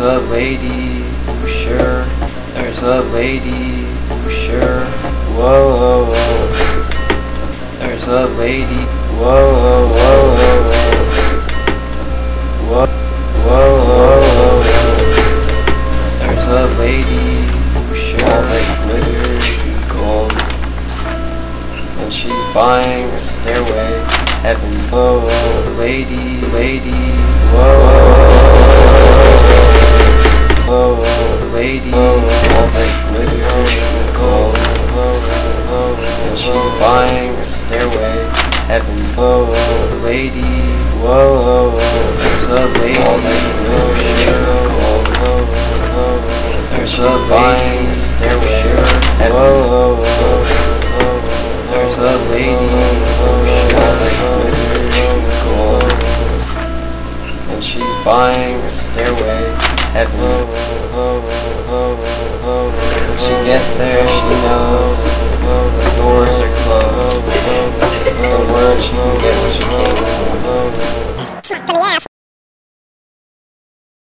a lady, sure. There's a lady, sure. Whoa, whoa, whoa. There's a lady, whoa, whoa, whoa, whoa, whoa. Whoa, whoa, whoa, whoa. There's a lady, sure. All that glitters is gold, and she's buying a stairway to heaven. Whoa, whoa, lady, lady, whoa. Whoa, whoa, lady, all that glitters is gold, and she's buying a stairway to heaven. Whoa, whoa, lady, whoa, whoa, there's a lady, all that glitters is gold, and she's buying a stairway to heaven. Whoa, whoa, there's a lady, all that glitters is gold, and she's buying a stairway to heaven. When she gets there, she knows